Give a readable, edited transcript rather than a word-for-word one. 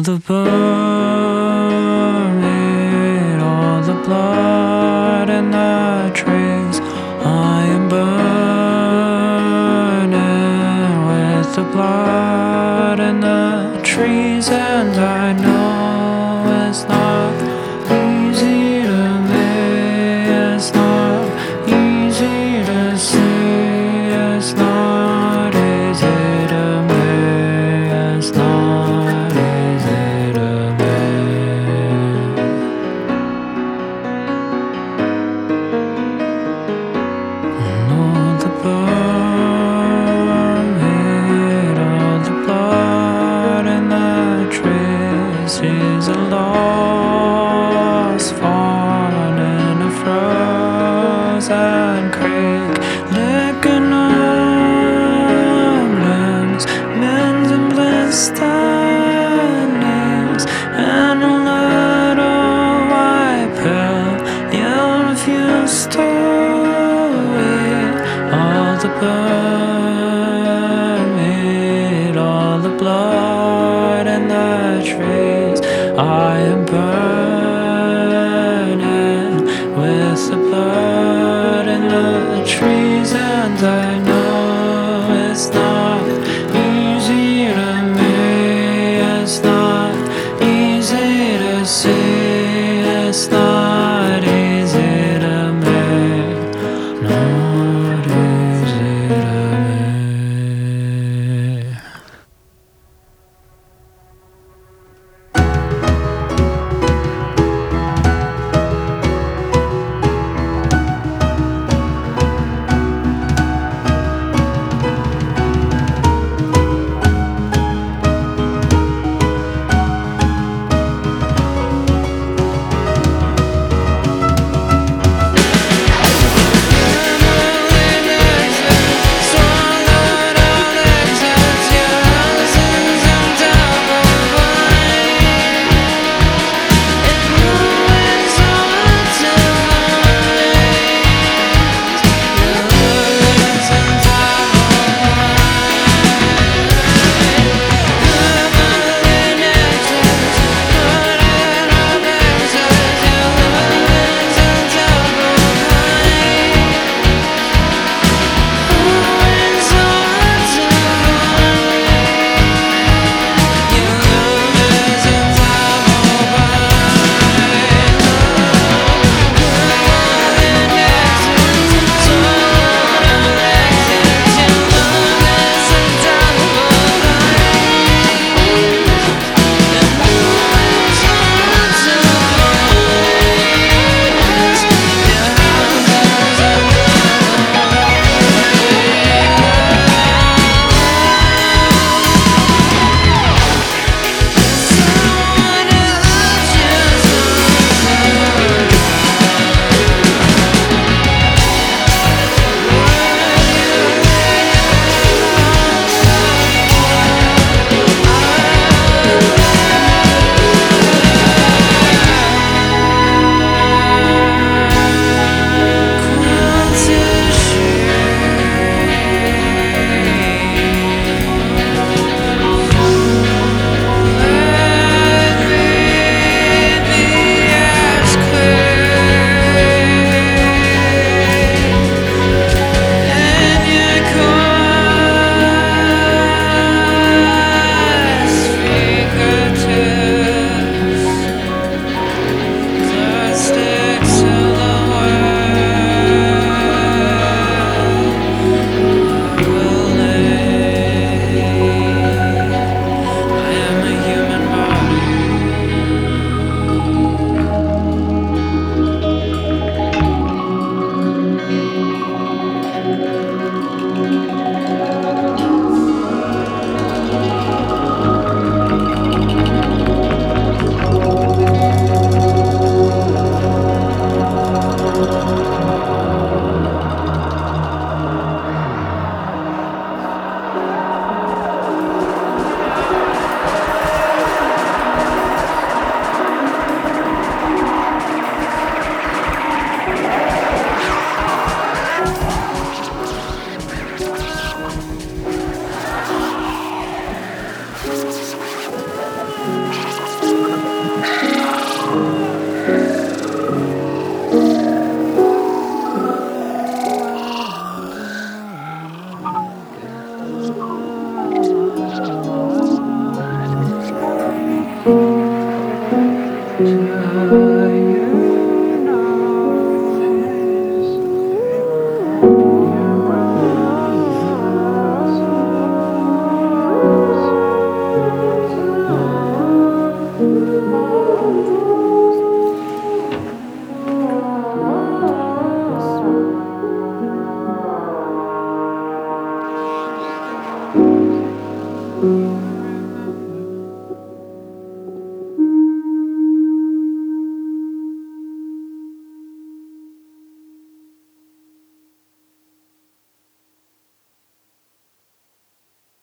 the burning, all the blood and the trees. I am burning with the blood and the trees, and I know it's not easy to be, it's not easy to see, it's not easy to be, it's not easy to be. And all the burning, all the blood and the trees is a lost fawn in a frozen creek, licking up limbs, mends and blistered knees, and a little white pill you refuse to eat. All the burn meat, all the blood and the trees. I am